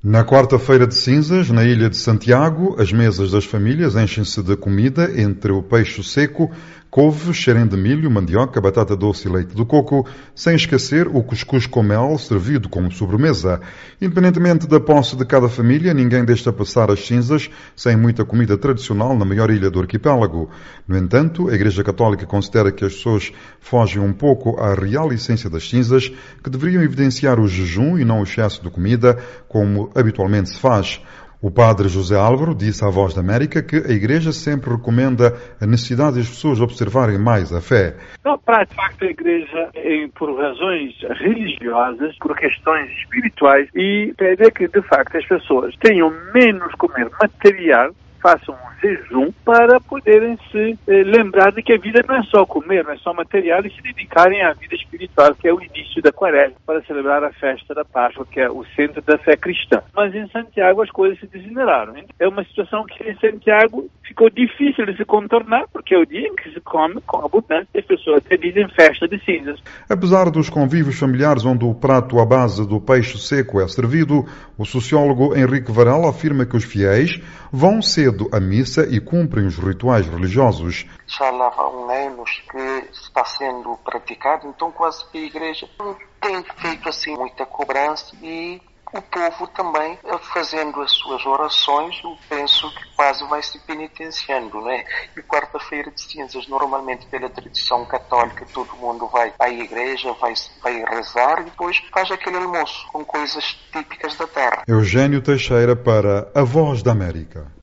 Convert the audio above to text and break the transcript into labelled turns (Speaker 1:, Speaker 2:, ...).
Speaker 1: Na quarta-feira de cinzas, na ilha de Santiago, as mesas das famílias enchem-se de comida entre o peixe seco, couve, xerém de milho, mandioca, batata doce e leite de coco, sem esquecer o cuscuz com mel servido como sobremesa. Independentemente da posse de cada família, ninguém deixa passar as cinzas sem muita comida tradicional na maior ilha do arquipélago. No entanto, a Igreja Católica considera que as pessoas fogem um pouco à real essência das cinzas, que deveriam evidenciar o jejum e não o excesso de comida, como habitualmente se faz. O padre José Álvaro disse à Voz da América que a Igreja sempre recomenda a necessidade das pessoas observarem mais a fé.
Speaker 2: Não, para de facto a Igreja, por razões religiosas, por questões espirituais, e pede que de facto as pessoas tenham menos comer material, façam um jejum para poderem se lembrar de que a vida não é só comer, não é só material, e se dedicarem à vida espiritual, que é o início da Quaresma, para celebrar a festa da Páscoa, que é o centro da fé cristã. Mas em Santiago as coisas se degeneraram. É uma situação que em Santiago ficou difícil de se contornar, porque é o dia em que se come com abundância e as pessoas até dizem festa de cinzas.
Speaker 1: Apesar dos convívios familiares onde o prato à base do peixe seco é servido, o sociólogo Henrique Varela afirma que os fiéis vão cedo à missa e cumprem os rituais religiosos.
Speaker 3: Já lá há anos que está sendo praticado, então quase que a Igreja tem feito assim muita cobrança e o povo também, fazendo as suas orações, eu penso que quase vai se penitenciando, né? E quarta-feira de cinzas, normalmente pela tradição católica, todo mundo vai à igreja, vai rezar e depois faz aquele almoço com coisas típicas da terra.
Speaker 1: Eugênio Teixeira para a Voz da América.